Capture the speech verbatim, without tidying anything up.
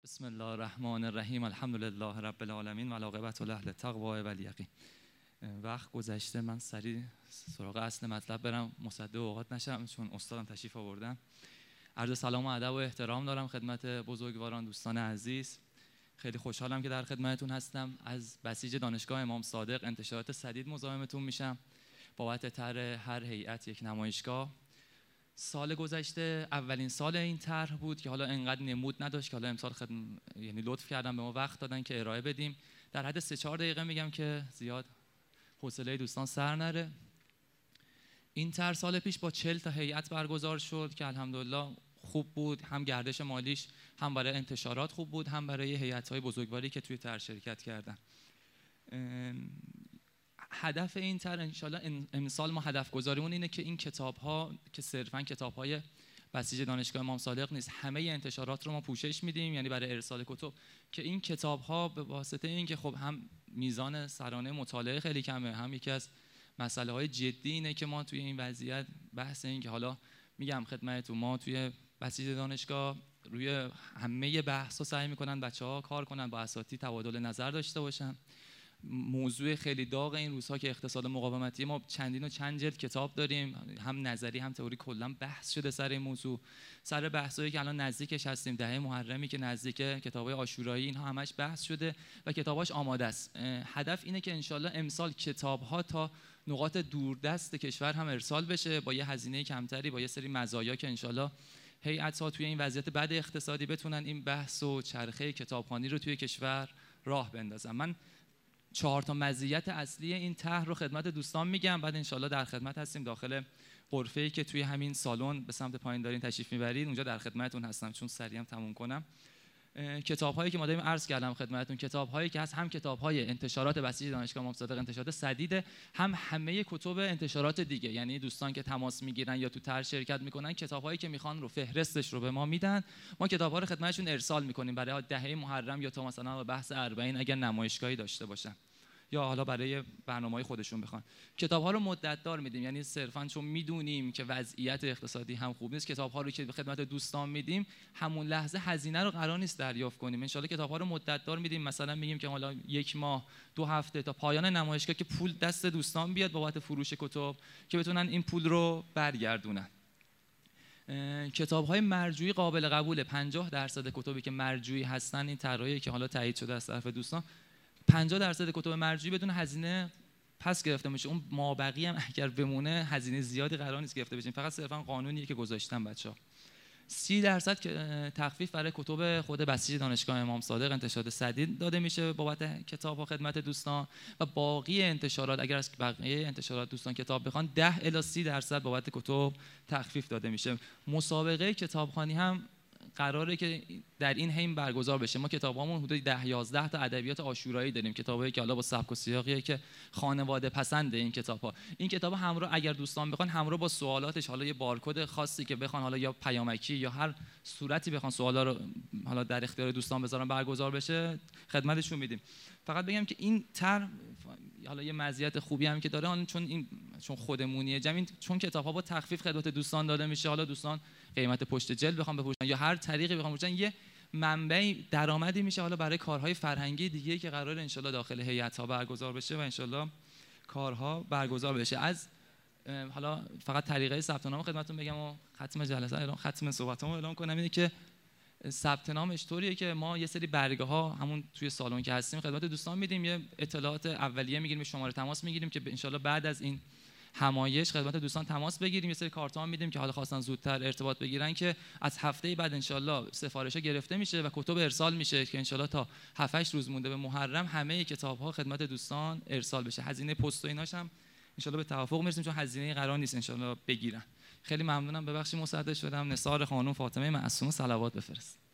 بسم الله الرحمن الرحیم. الحمد لله رب العالمین و العاقبة لأهل التقوی و الیقین. وقت گذشته، من سریع سراغ اصل مطلب برم، مصدق اوقات نشم چون استادم تشریف آوردن. عرض سلام و ادب و احترام دارم خدمت بزرگواران، دوستان عزیز. خیلی خوشحالم که در خدمتتون هستم. از بسیج دانشگاه امام صادق انتشارات سدید مزاحمتون میشم بابت طرح هر هیئت یک نمایشگاه. سال گذشته اولین سال این طرح بود که حالا انقدر نمود نداشت که حالا امسال خدم... یعنی لطف کردن به ما وقت دادن که ارائه بدیم. در حد سه چهار دقیقه میگم که زیاد حوصله دوستان سر نره. این طرح سال پیش با چهل تا هیئت برگزار شد که الحمدلله خوب بود، هم گردش مالیش هم برای انتشارات خوب بود، هم برای هیئت‌های بزرگواری که توی طرح شرکت کردن. هدف این طرح انشالله امسال ما هدف گذاریمون اینه که این کتاب ها که صرفاً کتاب های بسیج دانشگاه امام صادق نیست، همه انتشارات رو ما پوشش میدیم، یعنی برای ارسال کتب، که این کتاب ها به واسطه این که خب هم میزان سرانه مطالعه خیلی کمه، هم یکی از مسئله های جدی اینه که ما توی این وضعیت بحث این که حالا میگم خدمتتون ما توی بسیج دانشگاه روی همه بحث ها سعی میکنن بچه‌ها کار کنن، با اساتید تبادل نظر داشته باشن. موضوع خیلی داغ این روزها که اقتصاد مقاومتی، ما چندین و چند جلد کتاب داریم، هم نظری هم تئوری، کلا بحث شده سر این موضوع، سر بحثایی که الان نزدیکش هستیم، دهه محرمی که نزدیکه، کتابای عاشورایی، اینها همش بحث شده و کتاباش آماده است. هدف اینه که انشالله امسال کتاب‌ها تا نقاط دوردست کشور هم ارسال بشه با یه هزینه کمتری، با یه سری مزایا که انشالله هیئت‌ها توی این وضعیت بد اقتصادی بتونن این بحث و چرخه کتابخوانی رو توی کشور راه بندازن. من چهار تا مزیت اصلی این طرح رو خدمت دوستان میگم، بعد انشالله در خدمت هستیم داخل غرفه‌ای که توی همین سالن به سمت پایین دارین تشریف میبرید، اونجا در خدمتتون هستم چون سریع هم تموم کنم. کتاب‌هایی که ما داریم عرض کردم خدمتتون، کتاب‌هایی که هست، هم کتاب‌های انتشارات بسیج دانشگاه امام صادق انتشارات سدید، هم همه کتب انتشارات دیگه، یعنی دوستان که تماس میگیرن یا تو طرح شرکت میکنن کتاب‌هایی که میخوان رو فهرستش رو به ما میدن، ما کتاب‌ها رو خدمتشون ارسال میکنیم برای دهه محرم یا تا مثلا بحث اربعین اگر نمایشگاهی داشته باشن یا حالا برای برنامه‌های خودشون بخوان. کتاب‌ها رو مدت دار میدیم، یعنی صرفاً چون میدونیم که وضعیت اقتصادی هم خوب نیست، کتاب‌ها رو که به خدمت دوستان میدیم همون لحظه هزینه رو قرار نیست دریافت کنیم. ان شاءالله کتاب‌ها رو مدت دار میدیم، مثلا میگیم که حالا یک ماه، دو هفته تا پایان نمایشگاه که پول دست دوستان بیاد بابت فروش کتاب که بتونن این پول رو برگردونن. کتاب‌های مرجوعی قابل قبوله. پنجاه درصد کتابی که مرجوعی هستن، این طرحی که حالا تایید شده از طرف دوستان، پنجاه درصد کتب مرجوعی بدون هزینه پس گرفته میشه. اون مابقی هم اگر بمونه هزینه زیادی قرار نیست گرفته بشه، فقط صرفا قانونیه که گذاشتن بچه‌ها. سی درصد تخفیف برای کتب خود بسیج دانشگاه امام صادق انتشارات سدید داده میشه بابت کتاب‌ها خدمت دوستان، و باقی انتشارات اگر از بقیه انتشارات دوستان کتاب بخوان ده الی سی درصد بابت کتب تخفیف داده میشه. مسابقه کتابخوانی هم قراره که در این حین برگزار بشه. ما کتابامون حدود ده یازده تا ادبیات عاشورایی داریم، کتابایی که حالا با سبک و سیاقیه که خانواده پسنده این کتاب‌ها. این کتاب همراه اگر دوستان بخوان همراه با سوالاتش، حالا یه بارکد خاصی که بخوان، حالا یا پیامکی یا هر صورتی بخوان سوالا رو حالا در اختیار دوستان بذارن برگزار بشه، خدمتشون میدیم. فقط بگم که این طرح حالا یه مزیت خوبی هم که داره، چون این چون خودمونیه جمع، چون کتاب‌ها با تخفیف خدمت دوستان داده میشه، حالا دوستان قیمت پشت جلد بخوام بفروشن یا هر طریقی بخوام بفروشن، یه منبع درآمدی میشه حالا برای کارهای فرهنگی دیگه که قرار انشالله داخل هیئت‌ها برگزار بشه و انشالله کارها برگزار بشه. از حالا فقط طریقه ثبت نام خدمتتون بگم و ختم جلسه اعلام ختم صحبتامو اعلام کنم، اینه که ثبت نامش طوریه که ما یه سری برگه ها همون توی سالن که هستیم خدمت دوستان میدیم، یه اطلاعات اولیه میگیریم، شماره تماس میگیریم که انشالله بعد از این همایش خدمت دوستان تماس بگیریم، یه سری کارتام میدیم که حالا خواستن زودتر ارتباط بگیرن که از هفته بعد انشالله سفارش گرفته میشه و کتب ارسال میشه که انشالله تا هفت هشت روز مونده به محرم همه کتاب ها خدمت دوستان ارسال بشه. هزینه پست و ایناش هم انشالله به توافق میرسیم چون هزینه قرار نیست انشالله بگیرن. خیلی ممنونم، ببخشید مصدق شدم. نثار خانم فاطمه معصومه صلوات بفرست.